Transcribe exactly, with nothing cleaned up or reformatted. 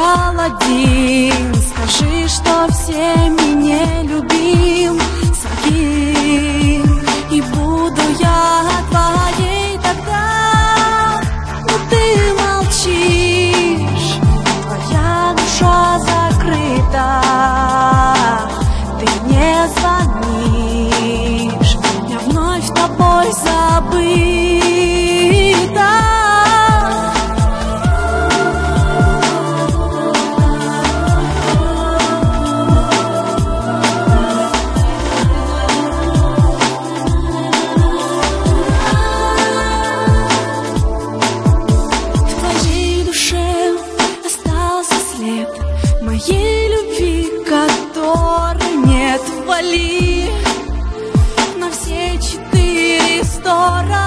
сказал один: скажи, что всеми не любим своим, и буду я твоей тогда. Но ты молчишь, твоя душа закрыта, ты не звонишь, я вновь тобой забыта. Моей любви, которой нет, вали на все четыре стороны.